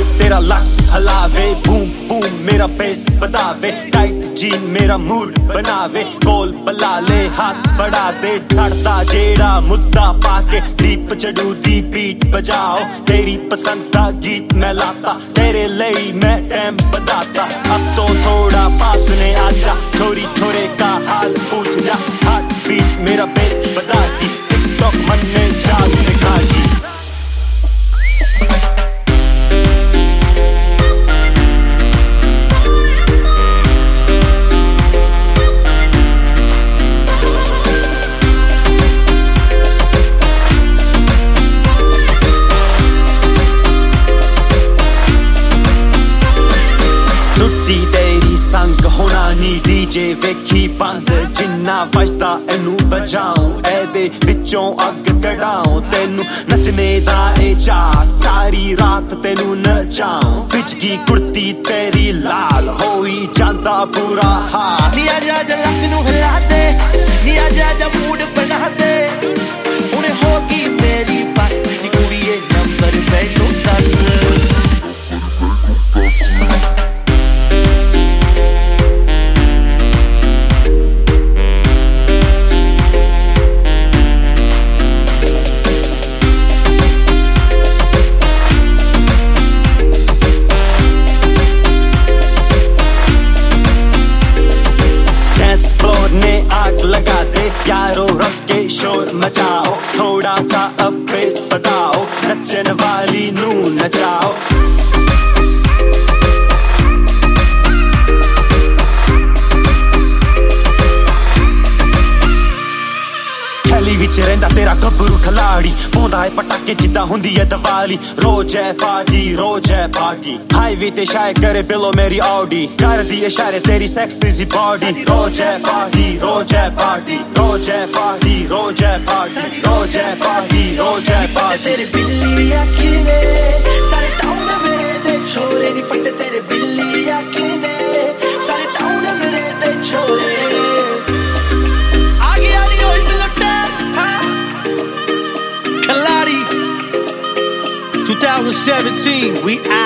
तेरा लक हलावे, boom boom मेरा बेस बदावे, टाइट जीन मेरा मूड बनावे, गोल बला ले हाथ बढ़ा दे, छड़ता जेड़ा मुद्दा पाके डीप चढ़ू दी बीट बजाओ, तेरी पसंद का गीत मैं लाता, तेरे लिए मैं टाइम बताता, अब तो थोड़ा पास ने आजा, छोरी छोरे का हाल पूछ जा, हार्ट बीट मेरा बेस बता दी, टिकटॉक मन में जाग दिखा दी। तेरी संग होना नी डीजे वेखी बंद, जिन्ना बजदा एनू बजाऊं, एदे विचों अग कढाऊं, तेनू नचने दा ए चाह, सारी रात तेनू नचाऊं, पिचगी कुर्ती तेरी लाल होई जांदा बुरा हाल, नी आजा लक नू हिला दे, नी आजा मूड बना दे, हुणे होगी मेरी बस, नी कुड़िए नंबर मैनू दस। लगा दे यारो रख के शोर मचाओ, थोड़ा सा अब बेस बताओ, नचन वाली नू नचाओ। थैली विच रहिंदा तेरा गब्बरू खिलाड़ी, पाउंदा है पटाके जिद्दां हुंदी है दिवाली, रोज है पार्टी, हाईवे ते शाये करे बिलो मेरी ऑडी, कर दी इशारे तेरी सेक्सी सी बॉडी, रोज है पार्टी, रोज है पार्टी, रोज है पार्टी, रोज है पार्टी, रोज है पार्टी, रोज है पार्टी। तेरे बिल्ली आँखी ने सारे टाउन मेरे ते छोरे नी पट्टे, तेरे बिल्ली आँखी ने सारे टाउन मेरे ते छोरे, 2017, we